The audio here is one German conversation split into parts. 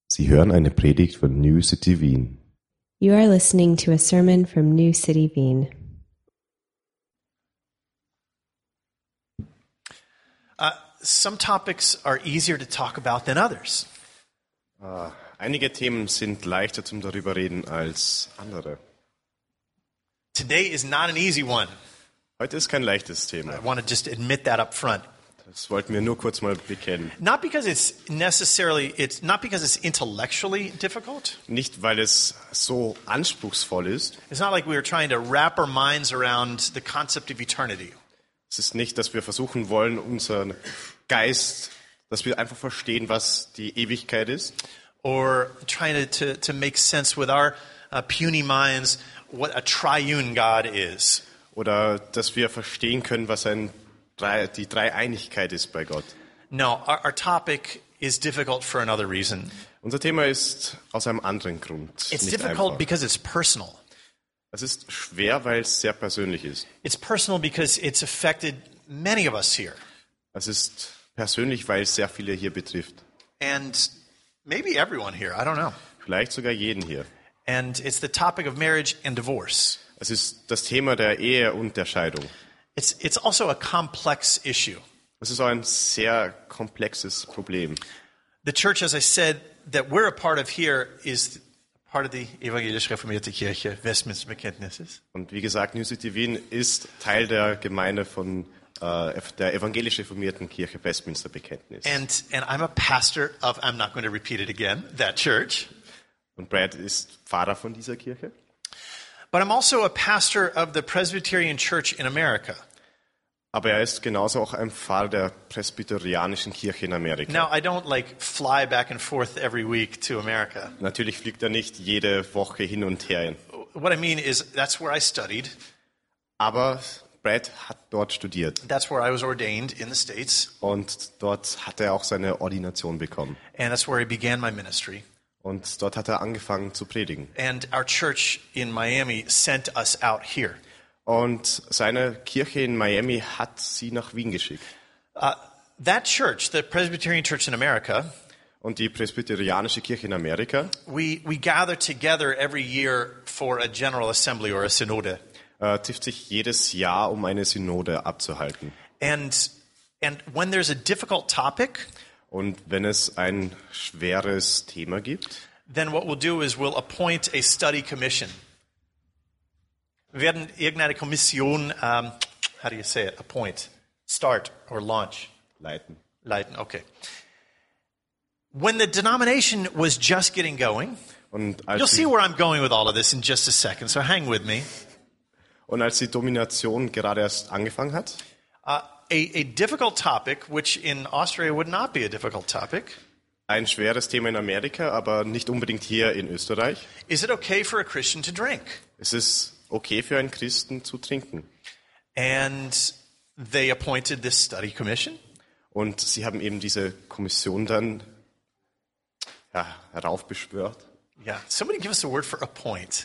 Sie hören eine Predigt von New City Wien. You are listening to a sermon from New City Wien. Some topics are easier to talk about than others. Einige Themen sind leichter zum darüber reden als andere. Today is not an easy one. Heute ist kein leichtes Thema. I want to just admit that up front. Das wollten wir nur kurz mal bekennen. Not because it's intellectually difficult. Nicht, weil es so anspruchsvoll ist. It's not like we are trying to wrap our minds around the concept of eternity. Es ist nicht, dass wir versuchen wollen, unseren Geist, dass wir einfach verstehen, was die Ewigkeit ist. Or trying to make sense with our puny minds what a triune God is. Oder dass wir verstehen können, was die Dreieinigkeit ist bei Gott. No, our topic is difficult for another reason. Unser Thema ist aus einem anderen Grund It's nicht difficult einfach. because it's personal. Es ist schwer, weil es sehr persönlich ist. It's personal because it's affected many of us here. Es ist persönlich, weil es sehr viele hier betrifft. And maybe everyone here, I don't know. Vielleicht sogar jeden hier. And it's the topic of marriage and divorce. Es ist das Thema der Ehe und der Scheidung. It's also a complex issue. Es ist auch ein sehr komplexes Problem. The church, as I said, that we're a part of here is part of the Evangelisch Reformierte Kirche, Westminster Bekenntnisses. Und wie gesagt, New City Wien ist Teil der Gemeinde von der evangelisch reformierten Kirche Westminster Bekenntnis. And I'm a pastor of, I'm not going to repeat it again, that church. Und Brad ist Pfarrer von dieser Kirche. But I'm also a pastor of the Presbyterian Church in America. Aber er ist genauso auch ein Pfarrer der Presbyterianischen Kirche in Amerika. Now, I don't fly back and forth every week to America. Natürlich fliegt er nicht jede Woche hin und her. What I mean is that's where I studied. Aber Brad hat dort studiert. That's where I was ordained in the States. Und dort hat er auch seine Ordination bekommen. And that's where I began my ministry. Und dort hat er angefangen zu predigen. And our church in Miami sent us out here. Und seine Kirche in Miami hat sie nach Wien geschickt. That church, the Presbyterian Church in America, Und die Presbyterianische Kirche in Amerika we gather together every year for a General Assembly or a Synode. trifft sich jedes Jahr, um eine Synode abzuhalten. And when there's a difficult topic, Und wenn es ein schweres Thema gibt, then what we'll do is we'll appoint a study commission. Wir werden irgendeine Kommission, how do you say it, appoint, start or launch? Leiten, okay. When the denomination was just getting going, Und you'll als see die, where I'm going with all of this in just a second, so hang with me. und als die Domination gerade erst angefangen hat, A difficult topic, which in Austria would not be a difficult topic, ein schweres Thema in Amerika, aber nicht unbedingt hier in Österreich. is it okay for a Christian to drink? Es ist okay für einen Christen zu trinken. And they appointed this study commission. Und sie haben eben diese Kommission dann heraufbeschwört. Yeah, somebody give us a word for appoint.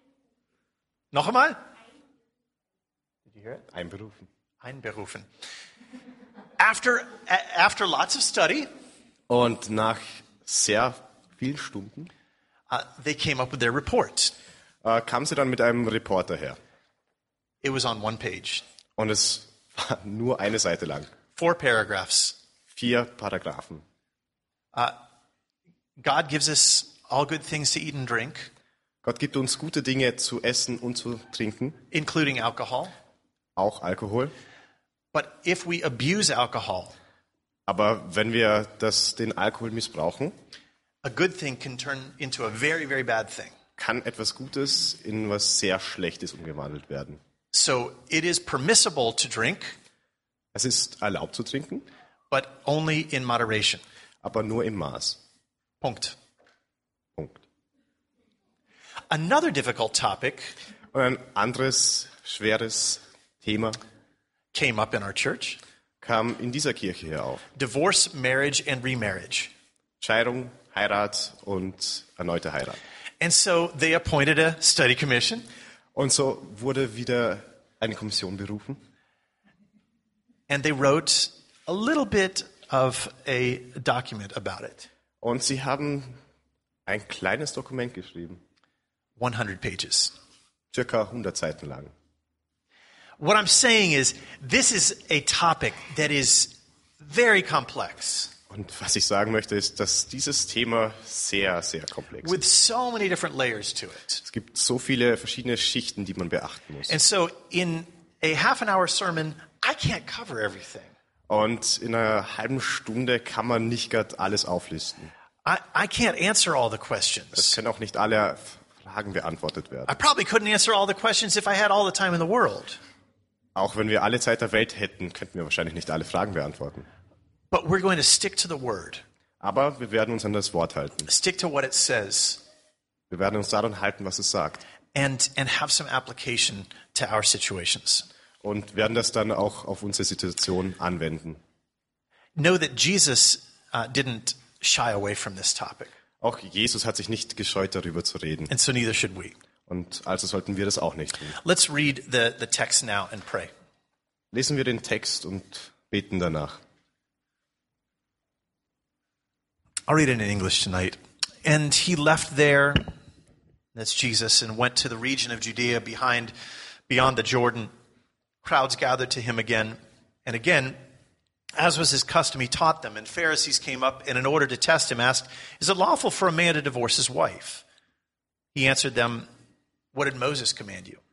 Noch einmal? Did you hear it? Einberufen. Einberufen. After lots of study, Und nach sehr vielen Stunden they came up with their report. kam sie dann mit einem Reporter her. It was on one page, Und es war nur eine Seite lang. 4 paragraphs. 4 Paragraphen. God gives us all good things to eat and drink, Gott gibt uns gute Dinge zu essen und zu trinken, including alcohol. auch Alkohol. But if we abuse alcohol, Aber wenn wir den Alkohol missbrauchen, a good thing can turn into a very, very bad thing. kann etwas Gutes in was sehr Schlechtes umgewandelt werden. So it is permissible to drink, Es ist erlaubt zu trinken, but only in moderation. aber nur im Maß. Punkt. Punkt. Another difficult topic Und ein anderes schweres Thema came up in our church: kam in dieser Kirche hier auf. divorce, marriage, and remarriage. Scheidung, Heirat und erneute Heirat. And so they appointed a study commission. Und so wurde wieder eine Kommission berufen. And they wrote a little bit of a document about it. Und sie haben ein kleines Dokument geschrieben, 100 pages. circa 100 Seiten lang. What I'm saying is, this is a topic that is very complex, Und was ich sagen möchte, ist, dass dieses Thema sehr, sehr komplex ist. with so many different layers to it. Es gibt so viele verschiedene Schichten, die man beachten muss. And so in a half an hour sermon, I can't cover everything. Und in einer halben Stunde kann man nicht gerade alles auflisten. I can't answer all the Es questions. können auch nicht alle Fragen beantwortet werden. I probably couldn't answer all the questions if I had all the time in the world. Auch wenn wir alle Zeit der Welt hätten, könnten wir wahrscheinlich nicht alle Fragen beantworten. But we're going to stick to the word, Aber wir werden uns an das Wort halten. stick to what it says, Wir werden uns daran halten, was es sagt. and have some application to our situations. Und werden das dann auch auf unsere Situation anwenden. Know that Jesus didn't shy away from this topic, Auch Jesus hat sich nicht gescheut, darüber zu reden. and so neither should we. Und also sollten wir das auch nicht tun. Let's read the text now and pray. Lesen wir den Text und beten danach. I'll read it in English tonight. And he left there, that's Jesus, and went to the region of Judea beyond the Jordan. Crowds gathered to him again and again. As was his custom, he taught them, and Pharisees came up and in order to test him asked, "Is it lawful for a man to divorce his wife?" He answered them, "What did Moses command you?"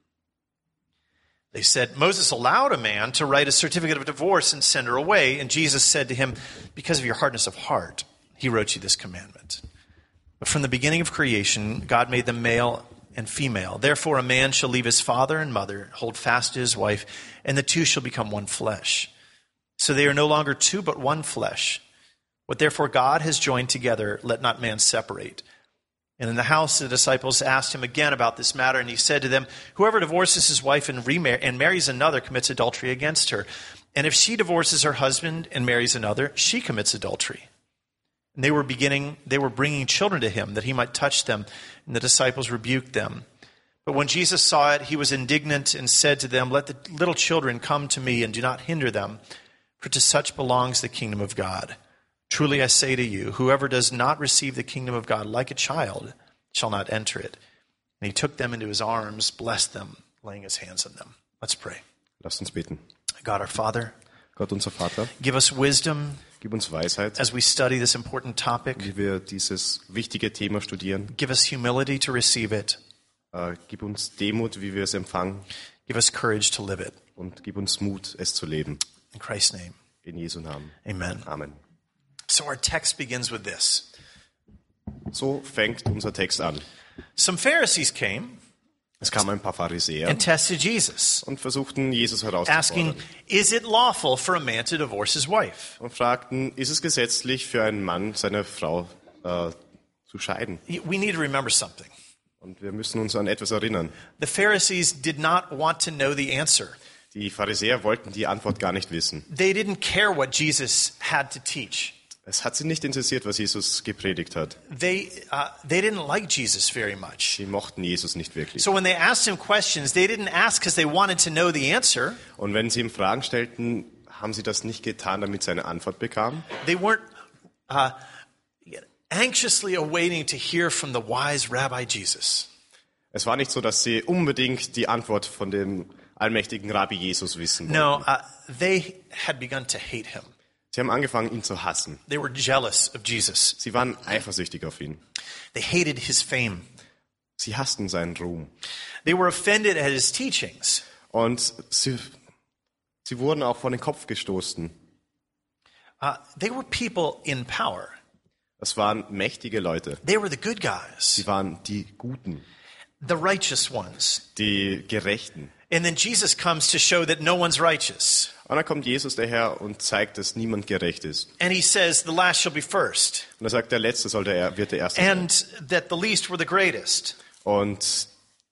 They said, "Moses allowed a man to write a certificate of divorce and send her away." And Jesus said to him, "Because of your hardness of heart, he wrote you this commandment. But from the beginning of creation, God made them male and female. Therefore, a man shall leave his father and mother, hold fast to his wife, and the two shall become one flesh. So they are no longer two, but one flesh. What therefore God has joined together, let not man separate." And in the house, the disciples asked him again about this matter, and he said to them, "Whoever divorces his wife and marries another commits adultery against her. And if she divorces her husband and marries another, she commits adultery." And they were bringing children to him that he might touch them, and the disciples rebuked them. But when Jesus saw it, he was indignant and said to them, "Let the little children come to me, and do not hinder them, for to such belongs the kingdom of God. Truly I say to you, whoever does not receive the kingdom of God like a child shall not enter it." And he took them into his arms, blessed them, laying his hands on them. Let's pray. Lasst uns beten. God our Father, Gott, unser Vater, give us wisdom gib uns Weisheit, as we study this important topic. wie wir dieses wichtige Thema studieren. Give us humility to receive it. Gib uns Demut, wie wir es empfangen. Give us courage to live it. Und gib uns Mut, es zu leben. In Christ's name, In Jesu Namen. amen. Amen. So our text begins with this. So fängt unser Text an. Some Pharisees came Es kamen ein paar Pharisäer and tested Jesus, und versuchten, Jesus asking, herauszufordern. "Is it lawful for a man to divorce his wife?" Und fragten, ist es gesetzlich für einen Mann, seine Frau zu scheiden? We need to remember something. Und wir müssen uns an etwas erinnern. The Pharisees did not want to know the answer. Die Pharisäer wollten die Antwort gar nicht wissen. They didn't care what Jesus had to teach. Es hat sie nicht interessiert, was Jesus gepredigt hat. They didn't like Jesus very much. Sie mochten Jesus nicht wirklich. So when they asked him questions, they didn't ask because they wanted to know the answer. Und wenn sie ihm Fragen stellten, haben sie das nicht getan, damit sie eine Antwort bekamen. They weren't anxiously awaiting to hear from the wise Rabbi Jesus. Es war nicht so, dass sie unbedingt die Antwort von dem allmächtigen Rabbi Jesus wissen wollten. No, they had begun to hate him. Sie haben angefangen, ihn zu hassen. They were jealous of Jesus. Sie waren eifersüchtig auf ihn. They hated his fame. Sie hassten seinen Ruhm. They were offended at his teachings. Und sie wurden auch vor den Kopf gestoßen. They were people in power. Das waren mächtige Leute. They were the good guys, Sie waren die Guten, the righteous ones. die Gerechten. And then Jesus comes to show that no one's righteous. Und dann kommt Jesus daher und zeigt, dass niemand gerecht ist. And he says, the last shall be first. Und er sagt, der Letzte wird der Erste sein. And that the least were the greatest. Und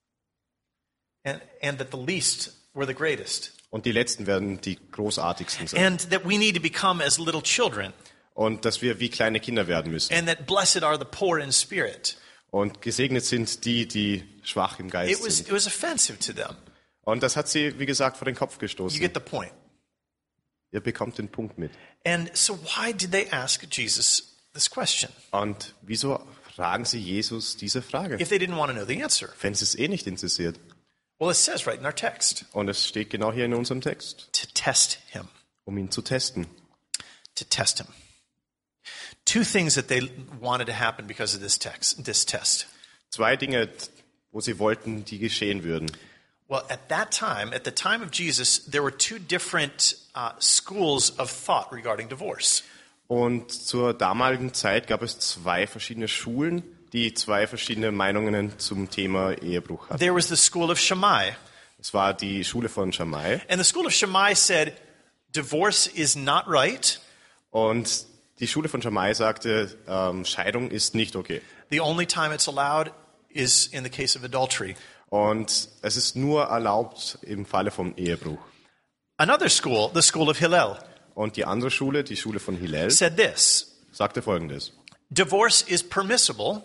And that the least were the greatest. die Letzten werden die Großartigsten sein. And that we need to become as little children. Und dass wir wie kleine Kinder werden müssen. And that blessed are the poor in spirit. Und gesegnet sind die schwach im Geist sind. It was offensive to them. Und das hat sie, wie gesagt, vor den Kopf You gestoßen. get the point. Ihr bekommt den Punkt mit. And so why did they ask Jesus this question? Und wieso fragen sie Jesus diese Frage, if they didn't want to know the answer? wenn es eh nicht interessiert. Well, it says right in our text, Und es steht genau hier in unserem Text, to test him, um ihn zu testen. to test him. Two things that they wanted to happen because of this test. 2 Dinge, wo sie wollten, die geschehen würden. Well, at the time of Jesus, there were 2 different schools of thought regarding divorce. Und zur damaligen Zeit gab es 2 verschiedene Schulen, die 2 verschiedene Meinungen zum Thema Ehebruch hatten. There was the school of Shammai, Es war die Schule von Shammai. and the school of Shammai said, divorce is not right. Und die Schule von Shammai sagte, Scheidung ist nicht okay. The only time it's allowed is in the case of adultery. Und es ist nur erlaubt im Falle vom Ehebruch. Another school, the school of Hillel, Und die andere Schule, die Schule von Hillel, said this: sagte Folgendes. divorce is permissible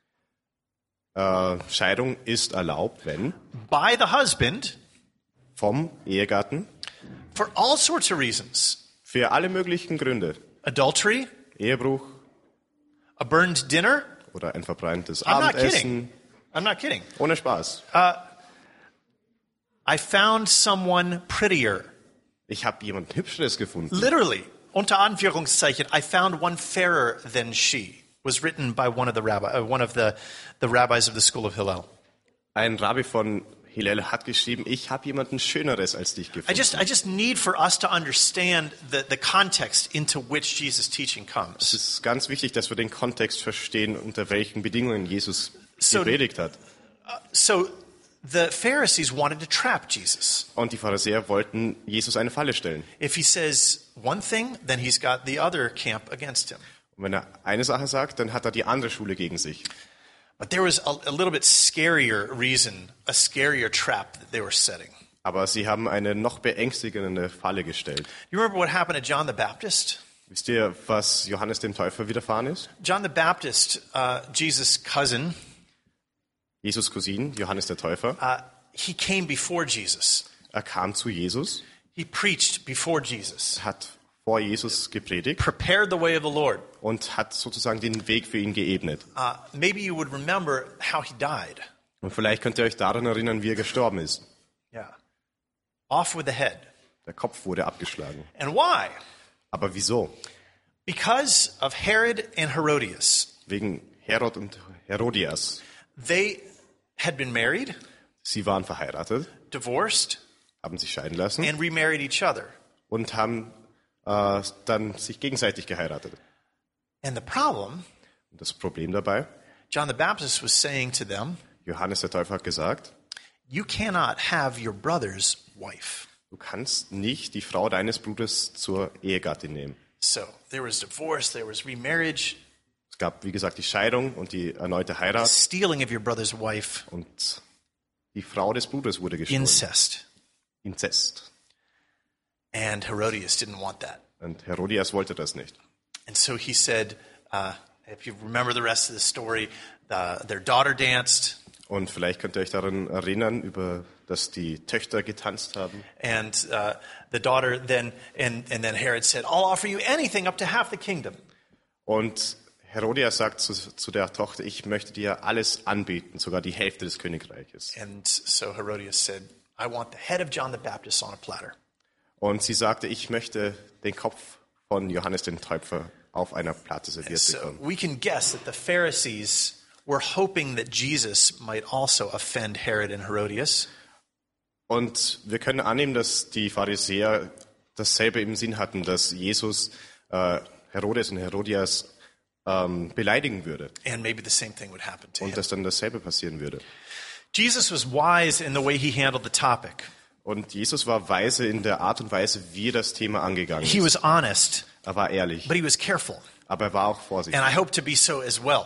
Scheidung ist erlaubt, wenn by the husband vom Ehegatten for all sorts of reasons. für alle möglichen Gründe. Adultery, Ehebruch a burned dinner. oder ein verbranntes I'm not Abendessen. kidding. I'm not kidding. Ohne Spaß. I found someone prettier. Ich habe jemand Hübscheres gefunden. Literally, unter Anführungszeichen, I found one fairer than she. Was written by one of the rabbis of the school of Hillel. Ein Rabbi von Hillel hat geschrieben, ich habe jemanden Schöneres als dich I gefunden. just need for us to understand the context into which Jesus' teaching Es comes. ist ganz wichtig, dass wir den Kontext verstehen, unter welchen Bedingungen Jesus So- gepredigt hat. So the Pharisees wanted to trap Jesus. Und die Pharisäer wollten Jesus eine Falle stellen. If he says one thing, then he's got the other camp against him. Und wenn er eine Sache sagt, dann hat er die andere Schule gegen sich. But there was a little bit scarier reason, a scarier trap that they were setting. Aber sie haben eine noch beängstigende Falle gestellt. You remember what happened to John the Baptist? Wisst ihr, was Johannes dem Täufer widerfahren ist? John the Baptist, Jesus' cousin, Jesus' Cousin, Johannes der Täufer, he came before Jesus. er kam zu Jesus, He preached before Jesus, hat vor Jesus gepredigt prepared the way of the Lord. und hat sozusagen den Weg für ihn geebnet. Maybe you would remember how he died. Und vielleicht könnt ihr euch daran erinnern, wie er gestorben ist. Yeah. Off with the head. Der Kopf wurde abgeschlagen. And why? Aber wieso? Because of Herod and Herodias. Wegen Herod und Herodias. They had been married, Sie waren verheiratet, divorced, haben sich scheiden lassen and remarried each other. und haben dann sich gegenseitig geheiratet. And the problem, Und das Problem dabei, John the Baptist was saying to them, Johannes der Täufer hat gesagt, you cannot have your brother's wife. du kannst nicht die Frau deines Bruders zur Ehegattin nehmen. So there was divorce, there was remarriage, Es gab, wie gesagt, die Scheidung und die erneute Heirat stealing of your brother's wife, und die Frau des Bruders wurde gestohlen. incest. Inzest. And Herodias didn't want that. Und Herodias wollte das nicht. And so he said, if you remember the rest of the story, their daughter danced, Und vielleicht könnt ihr euch daran erinnern, dass die Töchter getanzt haben. and the daughter then, and then Herod said, I'll offer you anything up to half the kingdom. Und Herodias sagt zu der Tochter, ich möchte dir alles anbieten, sogar die Hälfte des Königreiches. And so Herodias said, I want the head of John the Baptist on a platter. Und sie sagte, ich möchte den Kopf von Johannes den Täufer auf einer Platte serviert So bekommen. we can guess that the Pharisees were hoping that Jesus might also offend Herod and Herodias. Und wir können annehmen, dass die Pharisäer dasselbe im Sinn hatten, dass Jesus Herodes und Herodias beleidigen würde And maybe the same thing would happen to him. und dass dann dasselbe passieren würde. Jesus was wise in the way he handled the topic. Und Jesus war weise in der Art und Weise, wie er das Thema angegangen He ist. was honest, Er war ehrlich, but he was careful. aber er war auch vorsichtig. And I hope to be so as well.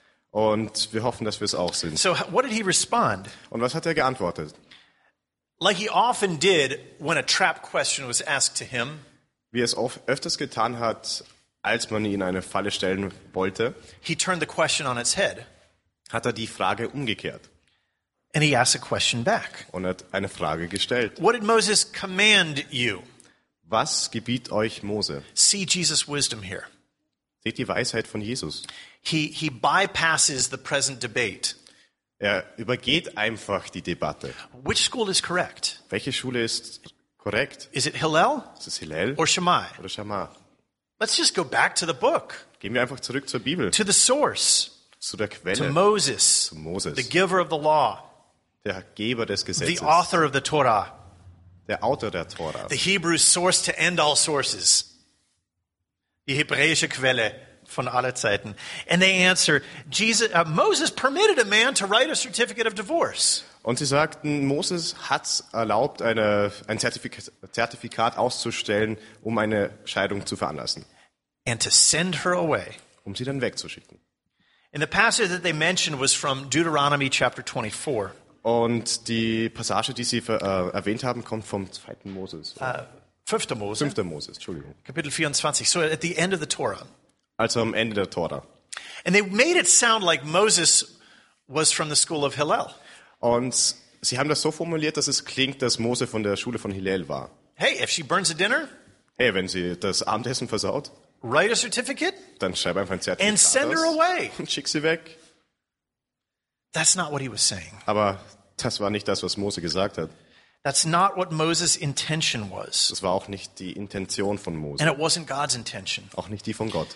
Und wir hoffen, dass wir es auch sind. So what did he respond? Und was hat er geantwortet? Like he often did when a trap question was asked to him, Wie er es öfters getan hat, als man ihn eine Falle stellen wollte, he turned the question on its head hat er die Frage umgekehrt and he asked a question back. und hat eine Frage gestellt. What did Moses command you? Was gebiet euch Mose? See Jesus' wisdom here. Seht die Weisheit von Jesus. He bypasses the present debate. Er übergeht einfach die Debatte. Which school is correct? Welche Schule ist korrekt? Is it Hillel Ist es Hillel or Shammai? oder Shammah? Let's just go back to the book, Gehen wir einfach zurück zur Bibel, to the source, zu der to Quelle, Moses, zu Moses, the giver of the law, der Geber des the Gesetzes, author of the Torah, der Autor der Tora, the Hebrew source to end all sources, die hebräische Quelle von aller Zeiten. And they answer, Moses permitted a man to write a certificate of divorce. Und sie sagten, Moses hat erlaubt, ein Zertifikat auszustellen, um eine Scheidung zu veranlassen, And to send her away. um sie dann wegzuschicken. And the passage that they mentioned was from Deuteronomy chapter 24. Und die Passage, die sie erwähnt haben, kommt vom 2. Moses. 5. Mose, 5. Moses, Entschuldigung. Kapitel 24. So at the end of the Torah. Also am Ende der Tora. And they made it sound like Moses was from the school of Hillel. Und sie haben das so formuliert, dass es klingt, dass Mose von der Schule von Hillel war. Hey, if she burns a dinner, Hey, wenn sie das Abendessen versaut, write a certificate dann schreib einfach ein and Zertifikat send her aus away. und schick sie weg. That's not what he was saying. Aber das war nicht das, was Mose gesagt hat. That's not what Moses' intention was. Das war auch nicht die Intention von Mose, And it wasn't God's intention. auch nicht die von Gott.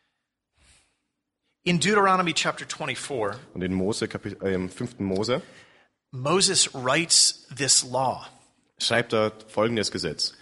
In Deuteronomy chapter 24, Und in Mose, im 5. Mose, Moses writes this law, schreibt er folgendes Gesetz.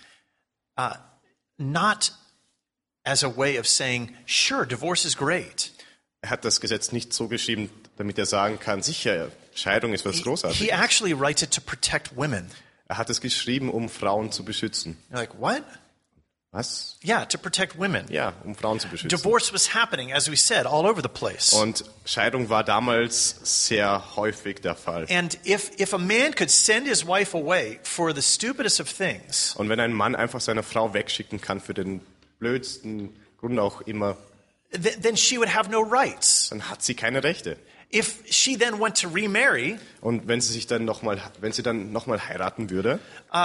not as a way of saying, sure, divorce is great. Er hat das Gesetz nicht so geschrieben, damit er sagen kann, sicher, Scheidung ist was He Großartiges. actually writes it to protect women. Er hat es geschrieben, um Frauen zu beschützen. You're like, what? Was? Yeah, to protect women. Ja, um Frauen zu beschützen. Divorce was happening, as we said, all over the place. Und Scheidung war damals sehr häufig der Fall. And if a man could send his wife away for the stupidest of things, Und wenn ein Mann einfach seine Frau wegschicken kann für den blödsten Grund auch immer, then she would have no rights. dann hat sie keine Rechte. If she then went to remarry, Und wenn sie dann nochmal heiraten würde,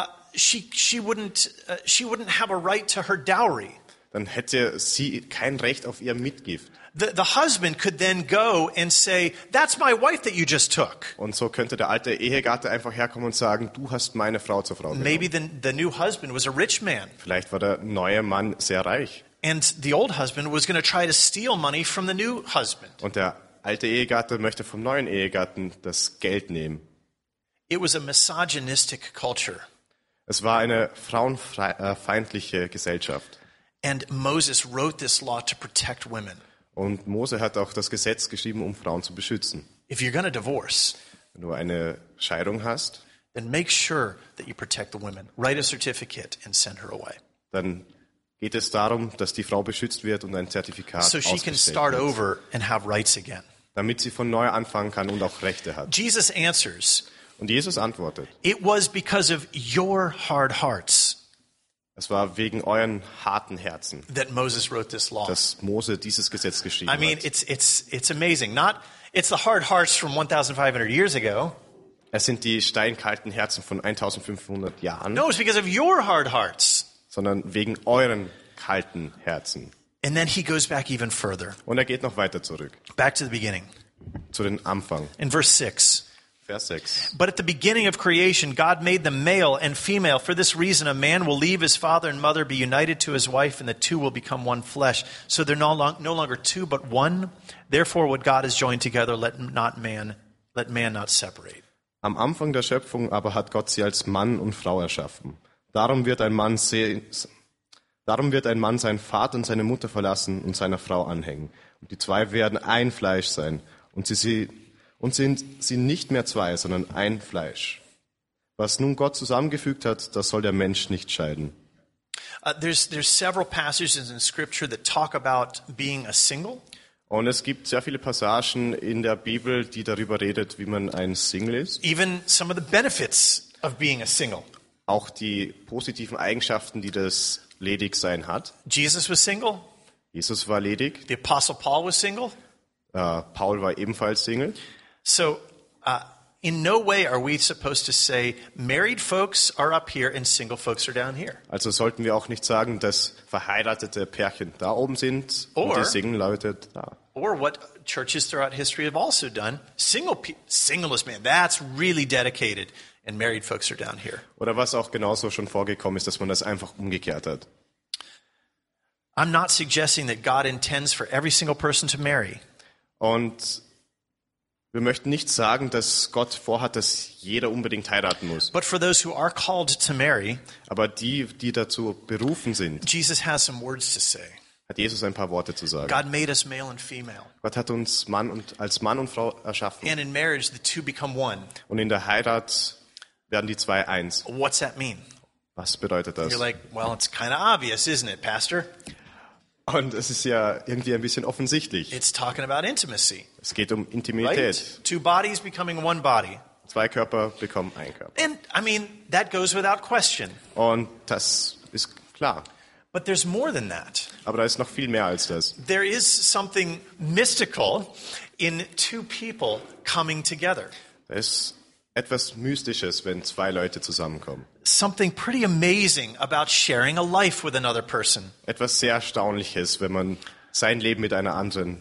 she wouldn't have a right to her dowry. dann hätte sie kein Recht auf ihr Mitgift. The husband could then go and say, "That's my wife that you just took." Und so könnte der alte Ehegatte einfach herkommen und sagen, du hast meine Frau zur Frau genommen. Maybe the new husband was a rich man, Vielleicht war der neue Mann sehr reich. and the old husband was going to try to steal money from the new husband. Und der alte Ehegatte möchte vom neuen Ehegatten das Geld nehmen. It was a misogynistic culture. Es war eine frauenfeindliche Gesellschaft. And Moses wrote this law to protect women. Und Mose hat auch das Gesetz geschrieben, um Frauen zu beschützen. If you're going to divorce, Wenn du eine Scheidung hast, then make sure that you protect the women. Write a certificate and send her away. dann geht es darum, dass die Frau beschützt wird und ein Zertifikat So she can ausgestellt start wird, over and have rights again. damit sie von neu anfangen kann und auch Rechte hat. Jesus answers, Und Jesus antwortet, it was because of your hard hearts es war wegen euren harten Herzen, that Moses wrote this law. dass Mose dieses Gesetz geschrieben I mean, hat. it's amazing. It's the hard hearts from 1,500 years ago. Es sind die steinkalten Herzen von 1500 Jahren, No, it's because of your hard hearts. sondern wegen euren kalten Herzen. And then he goes back even further, Und er geht noch weiter zurück, back to the beginning. zu den Anfang. In verse 6. Vers 6. But at the beginning of creation, God made them male and female. For this reason, a man will leave his father and mother, be united to his wife, and the two will become one flesh. So they're no longer two, but one. Therefore, what God has joined together, let man not separate. Am Anfang der Schöpfung aber hat Gott sie als Mann und Frau erschaffen. Darum wird ein Mann seinen Vater und seine Mutter verlassen und seiner Frau anhängen. Und die zwei werden ein Fleisch sein. Und sind sie nicht mehr zwei, sondern ein Fleisch. Was nun Gott zusammengefügt hat, das soll der Mensch nicht scheiden. There's several passages in Scripture that talk about being a single. Und es gibt sehr viele Passagen in der Bibel, die darüber redet, wie man ein Single ist. Even some of the benefits of being a single. Auch die positiven Eigenschaften, die das Ledigsein hat. Jesus was single. Jesus war ledig. The Apostle Paul was single. Paul war ebenfalls Single. So, In no way are we supposed to say married folks are up here and single folks are down here. Also sollten wir auch nicht sagen, dass verheiratete Pärchen da oben sind und Or- die Single-Leute da. Or what churches throughout history have also done. Singlest man, that's really dedicated. And married folks are down here. Oder was auch genauso schon vorgekommen ist, dass man das einfach umgekehrt hat. I'm not suggesting that God intends for every single person to marry. Und wir möchten nicht sagen, dass Gott vorhat, dass jeder unbedingt heiraten muss. But for those who are called to marry, Aber die dazu berufen sind, Jesus has some words to say. hat Jesus ein paar Worte zu sagen. God made us male and female. Gott hat uns als Mann und Frau erschaffen. And in marriage, the two become one. Und in der Heirat werden die zwei eins. What's that mean? Was bedeutet das? You're like, well, it's kind of obvious, isn't it, Pastor? Und es ist ja irgendwie ein bisschen offensichtlich. It's talking about intimacy, Es geht um right? Intimität. Two bodies becoming one body. Zwei Körper bekommen ein Körper. And, I mean, that goes without question. Und das ist klar. But there's more than that. Aber da ist noch viel mehr als das. There is something mystical in two people coming together. Da ist etwas Mystisches, wenn zwei Leute zusammenkommen. Something pretty amazing about sharing a life with another person. Etwas sehr Erstaunliches, wenn man sein Leben mit einem anderen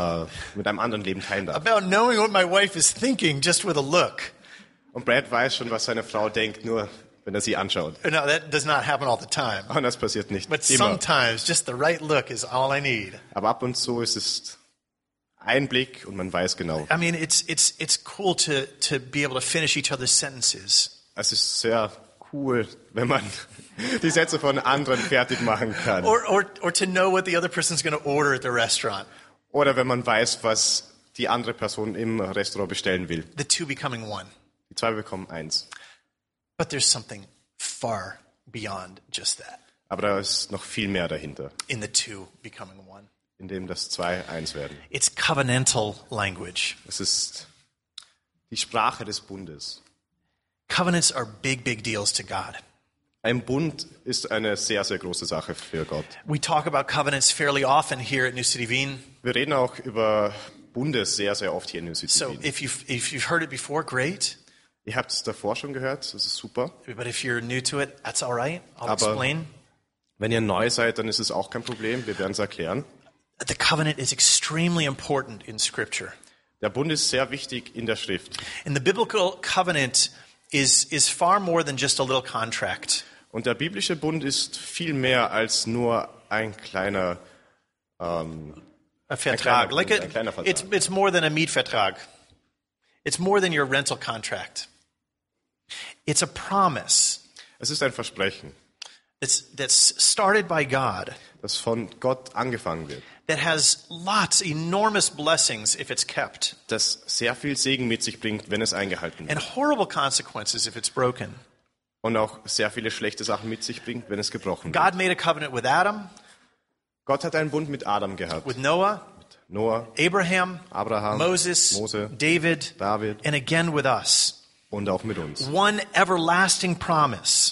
Leben teilen darf. About knowing what my wife is thinking just with a look. Und Brad weiß schon, was seine Frau denkt, nur wenn er sie anschaut. No, that does not happen all the time. Und das passiert nicht But immer. sometimes just the right look is all I need. Aber ab und zu ist es ein Blick und man weiß genau. I mean, it's cool to be able to finish each other's sentences. Es ist sehr cool, wenn man die Sätze von anderen fertig machen kann. Or to know what the other person's going to order at the restaurant. Oder wenn man weiß, was die andere Person im Restaurant bestellen will. The two becoming one. Die zwei bekommen eins. But there's something far beyond just that Aber da ist noch viel mehr dahinter, in the two becoming one. in dem das zwei eins werden. It's covenantal language. Es ist die Sprache des Bundes. Covenants are big, big deals to God. Ein Bund ist eine sehr, sehr große Sache für Gott. We talk about covenants fairly often here at New City Wien. Wir reden auch über Bunde sehr, sehr oft hier in New So City Wien. if you've heard it before, great. Ihr habt es davor schon gehört, das ist super. But if you're new to it, that's all right. I'll Aber- explain. Wenn ihr neu seid, dann ist es auch kein Problem. Wir werden es erklären. The covenant is extremely important in Scripture. Der Bund ist sehr wichtig in der Schrift. And the biblical covenant is far more than just a little contract. Und der biblische Bund ist viel mehr als nur ein kleiner A kleiner Vertrag. Bund, ein kleiner Vertrag. It's more than a Mietvertrag. It's more than your rental contract. It's a promise Es ist ein Versprechen, that's started by God das von Gott angefangen wird, that has enormous blessings if it's kept, das sehr viel Segen mit sich bringt, wenn es eingehalten wird. and horrible consequences if it's broken. Und auch sehr viele schlechte Sachen mit sich bringt, wenn es gebrochen wird. God made a covenant with Adam, Gott hat einen Bund mit Adam gehabt, with Noah, Noah, Abraham, Abraham, Moses, Mose, David, David and again with us. und auch mit uns. One everlasting promise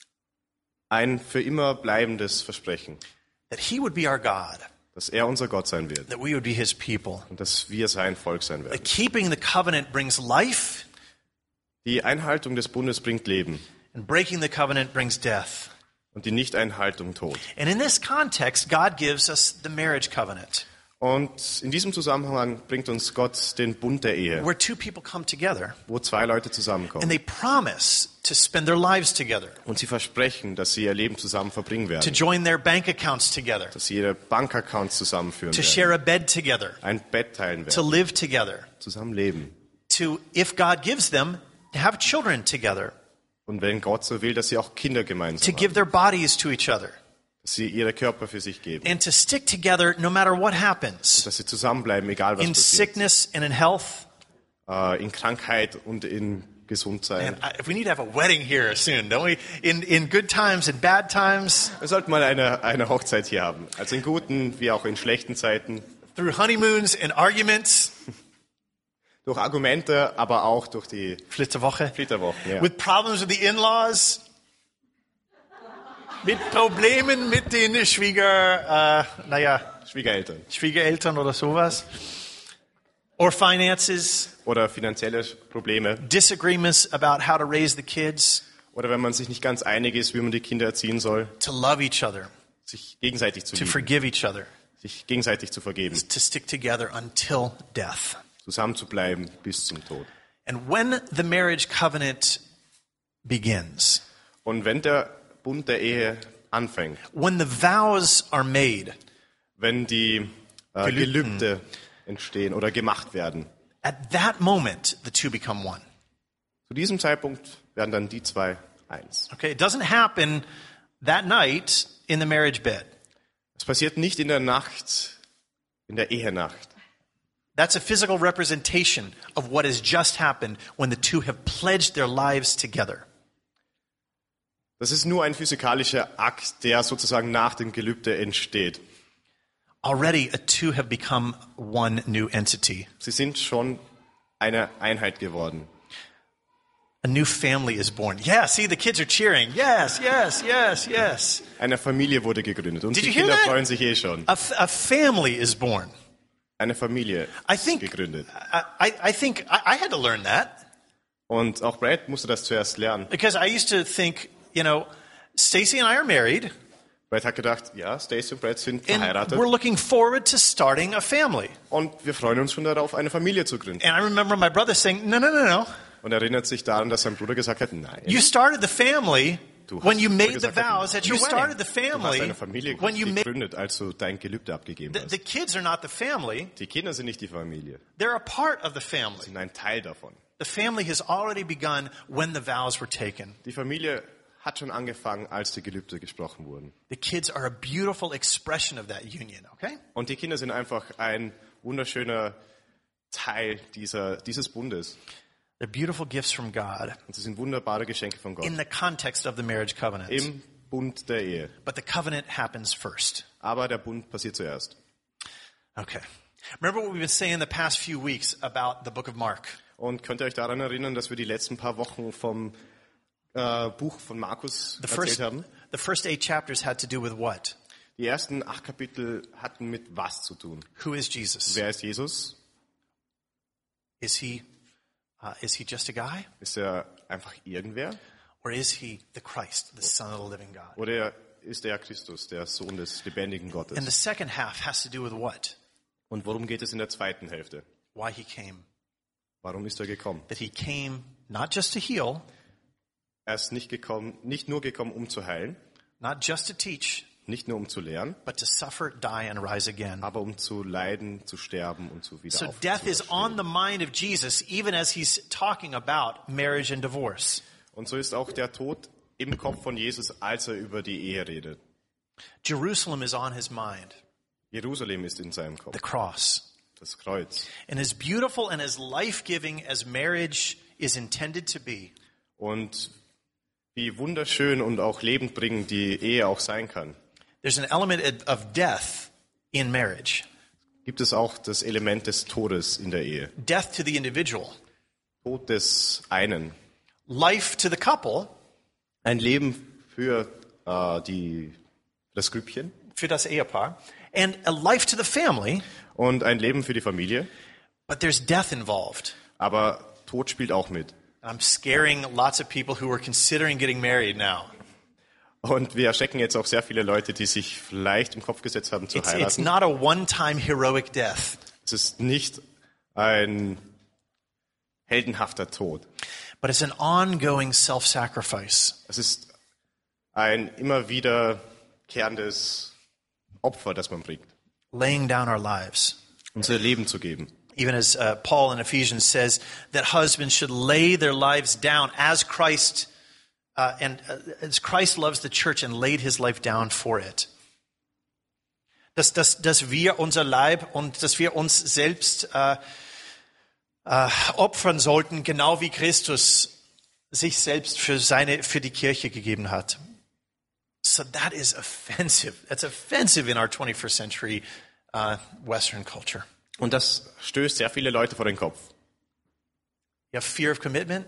Ein für immer bleibendes Versprechen, that he would be our God, dass er unser Gott sein wird that we would be his people. und dass wir sein Volk sein That werden. keeping the covenant brings life, Die Einhaltung des Bundes bringt Leben and breaking the covenant brings death. und die Nichteinhaltung Tod. And in this context, God gives us the marriage covenant, Und in diesem Zusammenhang bringt uns Gott den Bund der Ehe, where two people come together wo zwei Leute and zusammenkommen they promise to spend their lives together, und sie versprechen, dass sie ihr Leben zusammen verbringen to werden, join their bank accounts together, dass sie ihre Bankaccounts zusammenführen to werden, share a bed together, ein Bett teilen to werden, live together, zusammen leben. to, if God gives them, to have children together, Und wenn Gott so will, dass sie auch Kinder to gemeinsam give haben, their bodies to each other, dass sie ihre Körper für sich geben, and to stick together no matter what happens, dass sie zusammenbleiben, egal was in passiert, sickness and in health. in Krankheit und in Gesundsein. And we need to have a wedding here soon, don't we? In good times and bad times, Wir sollten mal eine Hochzeit hier haben, also in guten wie auch in schlechten Zeiten, through honeymoons and arguments. durch Argumente, aber auch durch die Flitterwoche. Flitterwochen. Ja. With problems with the in-laws. Mit Problemen mit den Schwiegereltern Schwiegereltern. oder sowas. or finances, oder finanzielle Probleme disagreements about how to raise the kids, oder wenn man sich nicht ganz einig ist, wie man die Kinder erziehen soll, to love each other, sich gegenseitig zu to lieben, forgive each other, sich gegenseitig zu vergeben, to stick together until death. zusammen zu bleiben bis zum Tod. And when the marriage covenant begins, Und wenn der Bund der Ehe anfängt, when the vows are made, wenn die Gelübde entstehen oder gemacht werden, at that moment the two become one. zu diesem Zeitpunkt werden dann die zwei eins. Okay, it doesn't happen that night in the marriage bed. Es passiert nicht in der Nacht, in der Ehenacht. That's a physical representation of what has just happened when the two have pledged their lives together. Das ist nur ein physikalischer Akt, der sozusagen nach dem Gelübde entsteht. Already, two have become one new entity. Sie sind schon eine Einheit geworden. A new family is born. Yeah, see, the kids are cheering. Yes, yes, yes, yes. Eine Familie wurde gegründet und Did die you hear Kinder that? freuen sich eh schon. A family is born. Eine Familie I ist think, gegründet. I think I had to learn that Und auch Brad musste das zuerst lernen. because I used to think, you know, Stacy and I are married Brad hat gedacht, ja, Stacy und Brad sind and verheiratet we're looking forward to starting a family. und wir freuen uns schon darauf, eine Familie zu gründen. And I remember my brother saying, no, no, no, no. Und er erinnert sich daran, dass sein Bruder gesagt hat, nein, You started the family Du when you hast made the gesagt, vows at your du wedding. You started the du hast family eine Familie when you made gegründet, als du dein Gelübde abgegeben the hast. kids are not the family. Die Kinder sind nicht die Familie, They're a part of the sie family. sind ein Teil davon. The family has already begun when the vows were taken. Die Familie hat schon angefangen, als die Gelübde gesprochen wurden. The kids are a beautiful expression of that union, okay? Und die Kinder sind einfach ein wunderschöner Teil dieses Bundes. They're beautiful gifts from God Und sie sind wunderbare Geschenke von Gott in the context of the marriage covenant. im Bund der Ehe. But the covenant happens first. Aber der Bund passiert zuerst. Okay. Remember what we've been saying the past few weeks about the book of Mark? Und könnt ihr euch daran erinnern, dass wir die letzten paar Wochen vom Buch von Markus erzählt haben? The first 8 chapters had to do with what? Die ersten 8 Kapitel hatten mit was zu tun? Who is Jesus? Wer ist Jesus? Is he just a guy? Ist er einfach irgendwer? Or is he the Christ, the Son of the living God? Oder ist er Christus, der Sohn des lebendigen And the Gottes? second half has to do with what? Und worum geht es in der zweiten Hälfte? Why he came. Warum ist er gekommen? That he came not just to heal, Er ist nicht nur gekommen, um zu heilen, not just to teach, nicht nur um zu lehren, but to suffer, die, and rise again. aber um zu leiden, zu sterben und zu wieder So death is on the mind of Jesus, even as he's talking about marriage and divorce. Und so ist auch der Tod im Kopf von Jesus, als er über die Ehe redet. Jerusalem is on his mind, Jerusalem ist in seinem Kopf, the cross. das Kreuz. And as beautiful and as life-giving as marriage is intended to be, Und wie wunderschön und auch lebendbringend die Ehe auch sein kann, there's an element of death in marriage. gibt es auch das Element des Todes in der Ehe. Death to the individual, Tod des einen. life to the couple, Ein Leben für das Grüppchen für das Ehepaar, and a life to the family, und ein Leben für die Familie. but there's death involved. Aber Tod spielt auch mit. I'm scaring lots of people who are considering getting married now. Und wir erschrecken jetzt auch sehr viele Leute, die sich vielleicht im Kopf gesetzt haben zu It's heiraten. not a one-time heroic death. Es ist nicht ein heldenhafter Tod. But it's an ongoing self-sacrifice. Es ist ein immer wiederkehrendes Opfer, das man bringt, Laying down our lives. unser Leben zu geben. Even as Paul in Ephesians says that husbands should lay their lives down as Christ as Christ loves the church and laid his life down for it. Dass wir unser Leib und dass wir uns selbst opfern sollten, genau wie Christus sich selbst für die Kirche gegeben hat. So that is offensive. That's offensive in our 21st century Western culture. Und das stößt sehr viele Leute vor den Kopf. You have fear of commitment?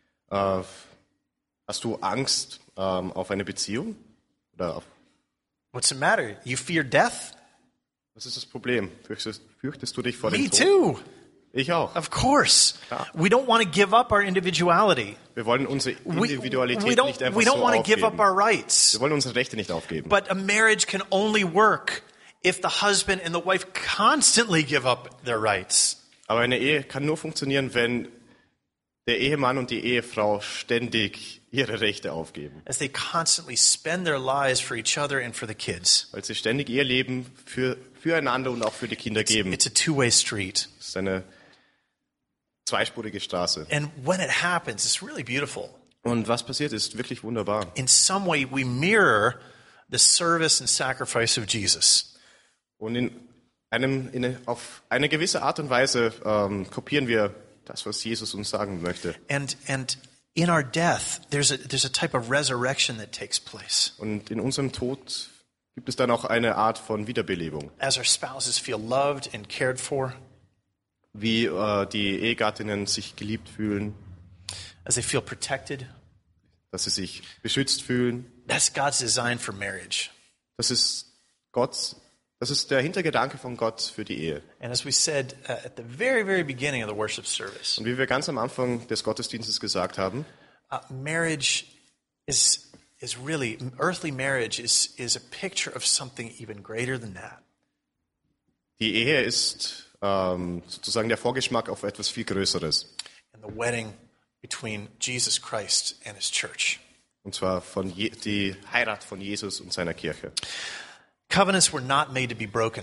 Hast du Angst auf eine Beziehung? Oder What's the matter? You fear death? was ist das Problem? Fürchtest du dich vor Me dem Tod? too. Ich auch. Of course. Klar. We don't want to give up our individuality. Wir wollen unsere Individualität nicht einfach we so don't want to give up aufgeben. our rights. Wir wollen unsere Rechte nicht aufgeben. But a marriage can only work if the husband and the wife constantly give up their rights. Aber eine Ehe kann nur funktionieren, wenn der Ehemann und die Ehefrau ständig ihre Rechte aufgeben. As they constantly spend their lives for each other and for the kids. Weil sie ständig ihr Leben füreinander und auch für die Kinder geben. It's a two-way street. Das ist eine zweispurige Straße. And when it happens, it's really beautiful. Und was passiert, ist wirklich wunderbar. In some way, we mirror the service and sacrifice of Jesus. Und auf eine gewisse Art und Weise kopieren wir das, was Jesus uns sagen möchte. And in our death, there's a type of resurrection that takes place. Und in unserem Tod gibt es dann auch eine Art von Wiederbelebung. As our spouses feel loved and cared for, Wie die Ehegattinnen sich geliebt fühlen, as they feel protected. dass sie sich beschützt fühlen. That's God's design for marriage. Das ist der Hintergedanke von Gott für die Ehe. And as we said at the very, very beginning of the worship service, Und wie wir ganz am Anfang des Gottesdienstes gesagt haben, marriage is really, earthly marriage is a picture of something even greater than that. die Ehe ist sozusagen der Vorgeschmack auf etwas viel Größeres. And the wedding between Jesus Christ and his church. Und zwar die Heirat von Jesus und seiner Kirche. Covenants were not made to be broken.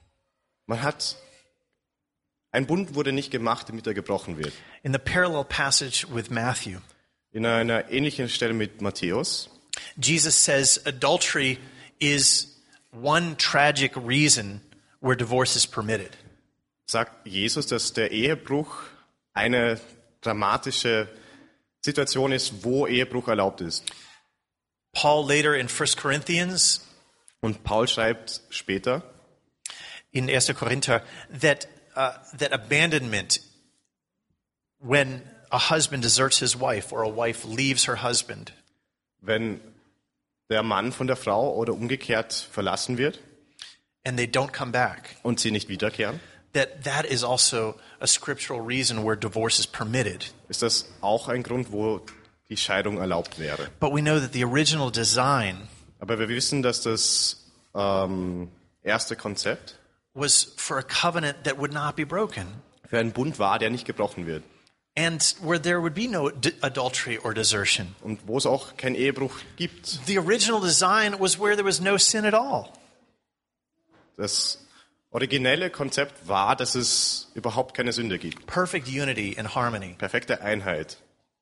Ein Bund wurde nicht gemacht, damit er gebrochen wird. In the parallel passage with Matthew, In einer ähnlichen Stelle mit Matthäus Jesus says adultery is one tragic reason where divorce is permitted. sagt Jesus, dass der Ehebruch eine dramatische Situation ist, wo Ehebruch erlaubt ist. Paul later in 1 Corinthians, Und Paul schreibt später in 1. Korinther, that abandonment, when a husband deserts his wife or a wife leaves her husband, wenn der Mann von der Frau oder umgekehrt verlassen wird and they don't come back, und sie nicht wiederkehren, that is also a scriptural reason where divorce is permitted. ist das auch ein Grund, wo die Scheidung erlaubt wäre. But we know that the original design Aber wir wissen, dass das erste Konzept was for a covenant that would not be broken, für einen Bund war, der nicht gebrochen wird. and where there would be no adultery or desertion. Und wo es auch keinen Ehebruch gibt. The original design was where there was no sin at all. Das originelle Konzept war, dass es überhaupt keine Sünde gibt. Perfect unity and harmony. Perfekte Einheit.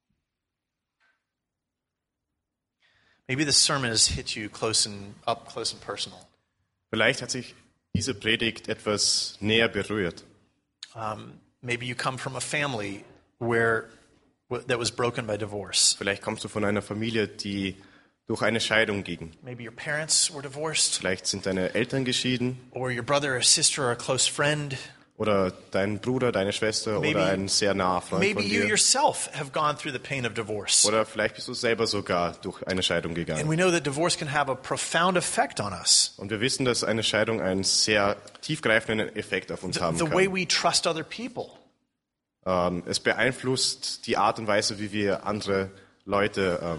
Maybe this sermon has hit you up close and personal. Vielleicht hat sich diese Predigt etwas näher berührt. Maybe you come from a family that was broken by divorce. Vielleicht kommst du von einer Familie, die durch eine Scheidung ging. Maybe your parents were divorced, Vielleicht sind deine Eltern geschieden or your brother or sister or a close friend. oder dein Bruder, deine Schwester Maybe- oder ein sehr naher Freund Maybe von you dir. yourself have gone through the pain of divorce. Oder vielleicht bist du selber sogar durch eine Scheidung And gegangen. we know that divorce can have a profound effect on us. Und wir wissen, dass eine Scheidung einen sehr tiefgreifenden Effekt auf uns haben The way kann. we trust other people. Es beeinflusst die Art und Weise, wie wir andere Leute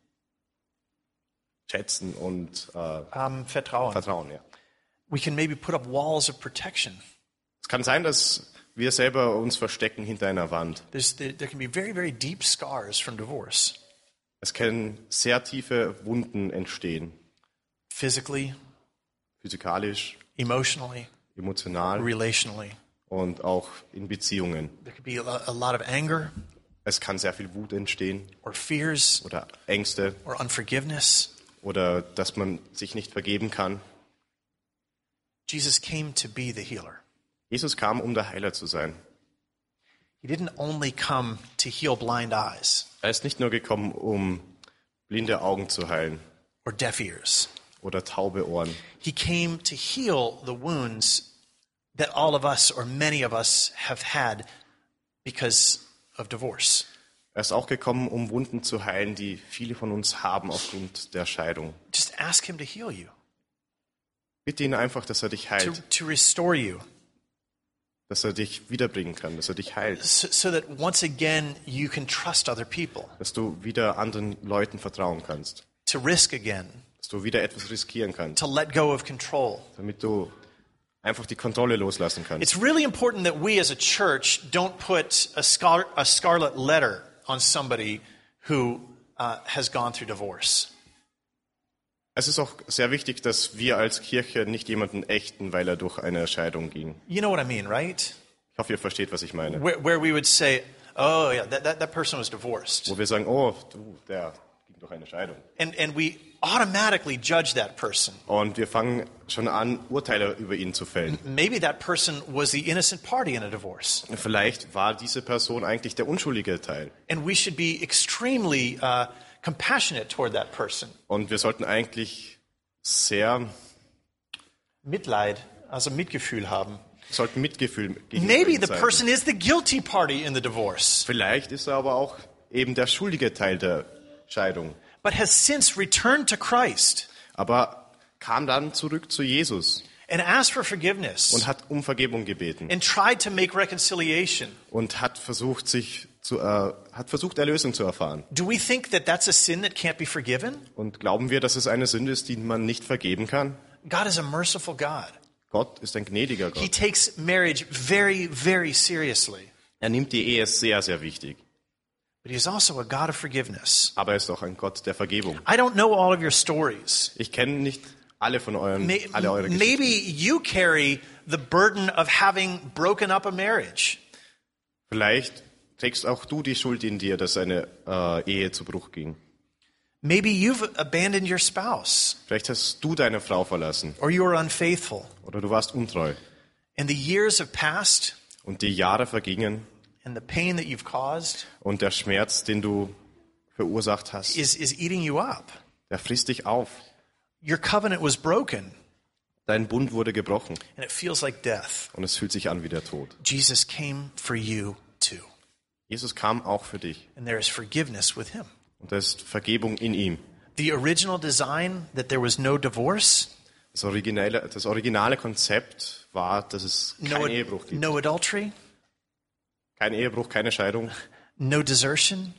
schätzen und Vertrauen. vertrauen. Ja. We can maybe put up walls of protection. Es kann sein, dass wir selber uns verstecken hinter einer Wand. There can be very, very deep scars from divorce. Es können sehr tiefe Wunden entstehen. Physically, Physikalisch, emotionally, emotional relationally. und auch in Beziehungen. There could be a lot of anger Es kann sehr viel Wut entstehen or fears oder Ängste or unforgiveness. oder dass man sich nicht vergeben kann. Jesus came to be the healer. Jesus kam, um der Heiler zu sein. He didn't only come to heal blind eyes Er ist nicht nur gekommen, um blinde Augen zu heilen or deaf ears. oder taube Ohren. He came to heal the wounds that all of us or many of us have had because of divorce. Er ist auch gekommen, um Wunden zu heilen, die viele von uns haben aufgrund der Scheidung. Just ask him to heal you, Bitte ihn einfach, dass er dich heilt, to restore you. dass er dich wiederbringen kann, dass er dich heilt, so that once again you can trust other people, dass du wieder anderen Leuten vertrauen kannst, to risk again, dass du wieder etwas riskieren kannst, to let go of control. damit du einfach die Kontrolle loslassen kannst. It's really important that we as a church don't put a scarlet letter on somebody who has gone through divorce. Es ist auch sehr wichtig, dass wir als Kirche nicht jemanden ächten, weil er durch eine Scheidung ging. You know what I mean, right? Ich hoffe, ihr versteht, was ich meine. Where we would say, oh yeah, that person was divorced. Wo wir sagen, oh, der ging durch eine Scheidung. And we automatically judge that person. Und wir fangen schon an, Urteile über ihn zu fällen. Maybe that person was the innocent party in a divorce. Vielleicht war diese Person eigentlich der unschuldige Teil. And we should be extremely compassionate toward that person. Und wir sollten eigentlich sehr, Mitleid, also Mitgefühl haben. sollten Mitgefühl gegenüber Maybe ihm the zeigen. person is the guilty party in the divorce, Vielleicht ist er aber auch eben der schuldige Teil der Scheidung. but has since returned to Christ Aber kam dann zurück zu Jesus and asked for forgiveness und hat um Vergebung gebeten and tried to make reconciliation. und hat versucht, Erlösung zu erfahren. Do we think that that's a sin that can't be forgiven? Und glauben wir, dass es eine Sünde ist, die man nicht vergeben kann? God is a merciful God. Gott ist ein gnädiger He Gott. takes marriage very, very seriously. Er nimmt die Ehe sehr, sehr wichtig. But he's also a God of forgiveness. Aber er ist auch ein Gott der Vergebung. I don't know all of your stories. Ich kenne nicht alle eure Geschichten. Maybe you carry the burden of having broken up a marriage. Vielleicht trägst auch du die Schuld in dir, dass eine Ehe zu Bruch ging. Maybe you've abandoned your spouse, Vielleicht hast du deine Frau verlassen or you were unfaithful. oder du warst untreu. And the years have passed, Und die Jahre vergingen and the pain that you've caused und der Schmerz, den du verursacht hast, is eating you up. der frisst dich auf. Your covenant was broken, Dein Bund wurde gebrochen and it feels like death. und es fühlt sich an wie der Tod. Jesus came for you too, Jesus kam auch für dich and there is forgiveness with him. und da ist Vergebung in ihm. The original design that there was no divorce, Das originale Konzept war, dass es keinen Ehebruch gibt. no adultery, Kein Ehebruch, keine Scheidung no desertion,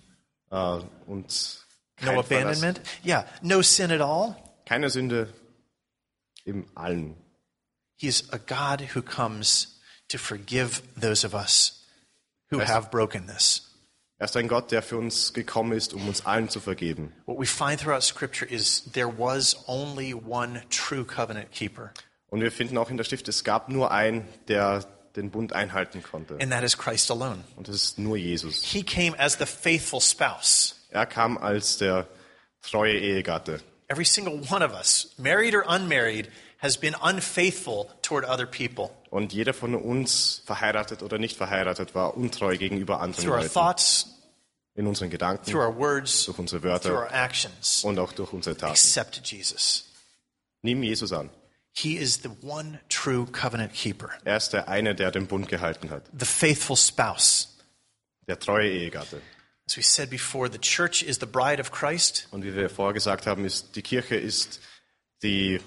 und no kein Verlass. abandonment. Yeah, no sin at all. Keine Sünde im Allen. He is a God who comes to forgive those of us who Yes. have brokenness. Er ist ein Gott, der für uns gekommen ist, um uns allen zu vergeben. What we find throughout Scripture is there was only one true covenant keeper, Und wir finden auch in der Schrift, es gab nur einen, der den Bund einhalten konnte. and that is Christ alone. Und das ist nur Jesus. He came as the faithful spouse. Er kam als der treue Ehegatte. Every single one of us, married or unmarried, has been unfaithful toward other people Und jeder von uns, verheiratet oder nicht verheiratet, war untreu gegenüber anderen through our Leuten. thoughts, In unseren Gedanken, through our words, durch unsere through our Wörter actions. und auch durch unsere Taten. Accept Jesus. Nimm Jesus an. He is the one true covenant keeper, Er ist der eine, der den Bund gehalten hat. the faithful spouse. Der treue Ehegatte. As we said before, the church is the bride of Christ, Und wie wir vorher gesagt haben, ist die Kirche ist die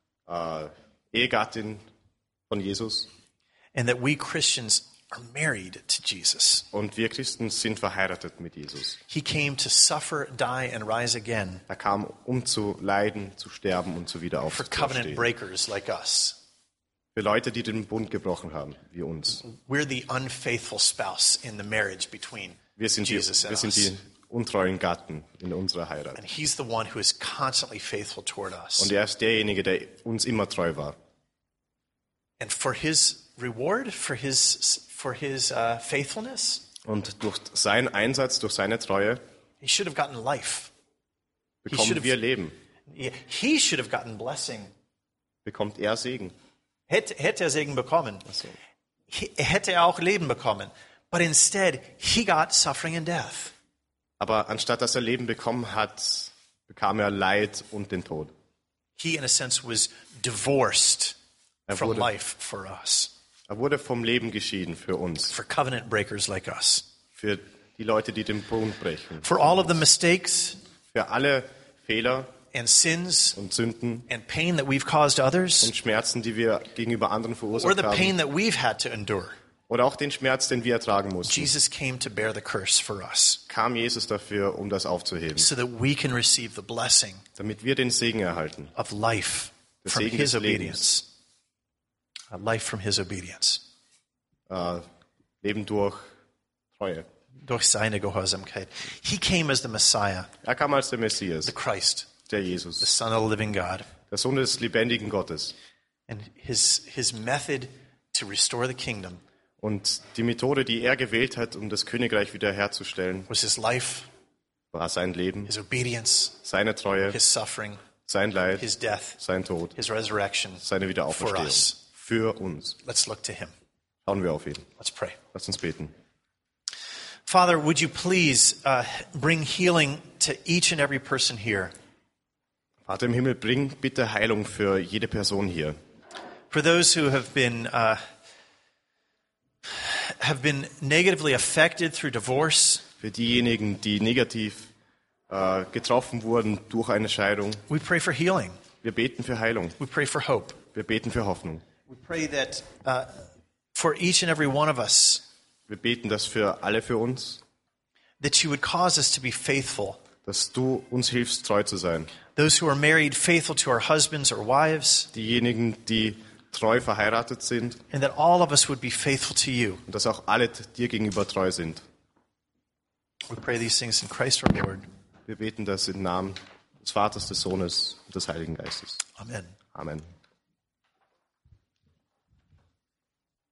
Ehegattin von Jesus. and that we Christians are married to Jesus. Und wir Christen sind verheiratet mit Jesus. He came to suffer, die, and rise again Er kam, um zu leiden, zu sterben und zu wieder for covenant aufzustehen. breakers like us. Für Leute, die den Bund gebrochen haben, wie uns. We're the unfaithful spouse in the marriage between Wir sind Jesus and us. die untreuen Gatten in unserer Heirat. And he's the one who is constantly faithful toward us. Und er ist derjenige, der uns immer treu war. And for his reward, for his faithfulness, Und durch seinen Einsatz, durch seine Treue he should have gotten life. bekommen wir Leben. He should have gotten blessing. Bekommt er Segen. Hätte er Segen bekommen. So. Hätte er auch Leben bekommen. But instead, he got suffering and death. Aber anstatt dass er Leben bekommen hat, bekam er Leid und den Tod. He, in a sense, was divorced from wurde- life for us, Er wurde vom Leben geschieden für uns, for covenant breakers like us. für die Leute, die den Bund brechen, For all of the mistakes für alle Fehler and sins und Sünden and pain that we've caused others, und Schmerzen, die wir gegenüber anderen or verursacht the pain haben, that we've had to endure. oder auch den Schmerz, den wir ertragen mussten, Jesus came to bear the curse for us, kam Jesus dafür, um das aufzuheben, so that we can receive the blessing damit wir den Segen erhalten. of life Der from Segen his des Lebens. obedience. A life from his obedience. Leben durch Treue. Durch seine Gehorsamkeit. He came as the Messiah, Er kam als der Messias, the Christ, der the Jesus, Son of the living God. der Sohn des lebendigen Gottes. And his method to restore the kingdom Und die Methode, die er gewählt hat, um das Königreich wiederherzustellen, was his life, war sein Leben, his obedience, seine Treue, his suffering, sein Leid, his death, sein Tod, his resurrection seine for Wiederauferstehung. us. Für uns. Let's look to him. Schauen wir auf ihn. Let's pray. Lass uns beten. Father, would you please bring healing to each and every person here? Vater im Himmel, bring bitte Heilung für jede Person hier. For those who have been negatively affected through divorce, Für diejenigen, die negativ getroffen wurden durch eine Scheidung. we pray for healing. Wir beten für Heilung. We pray for hope. Wir beten für Hoffnung. We pray that for each and every one of us, Wir beten das für alle für uns, that you would cause us to be faithful. dass du uns hilfst, treu zu sein. Those who are married, faithful to our husbands or wives, Diejenigen, die treu verheiratet sind and that all of us would be faithful to you. und dass auch alle dir gegenüber treu sind. We pray these things in Christ our Lord. Wir beten das im Namen des Vaters, des Sohnes und des Heiligen Geistes. Amen. Amen.